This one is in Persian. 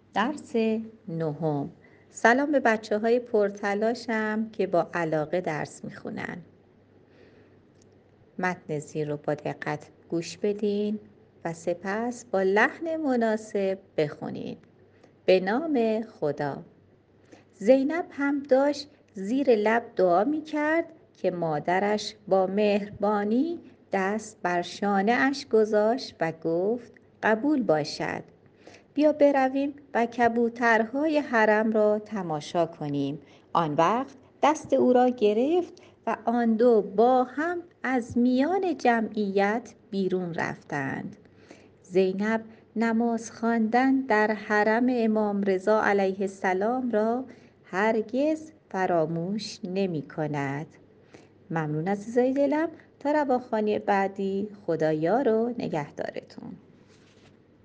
درس نهم. سلام به بچه های پرتلاشم که با علاقه درس میخونن. متن زیر رو با دقت گوش بدین و سپس با لحن مناسب بخونین. به نام خدا. زینب هم داشت زیر لب دعا میکرد که مادرش با مهربانی دست بر شانه اش گذاشت و گفت قبول باشد. بیا برویم و کبوترهای حرم را تماشا کنیم. آن وقت دست او را گرفت و آن دو با هم از میان جمعیت بیرون رفتند. زینب نماز خواندن در حرم امام رضا علیه السلام را هرگز فراموش نمی کند. ممنون عزیزای دلم. تا رواخوانی بعدی، خدایا رو نگهدارتون.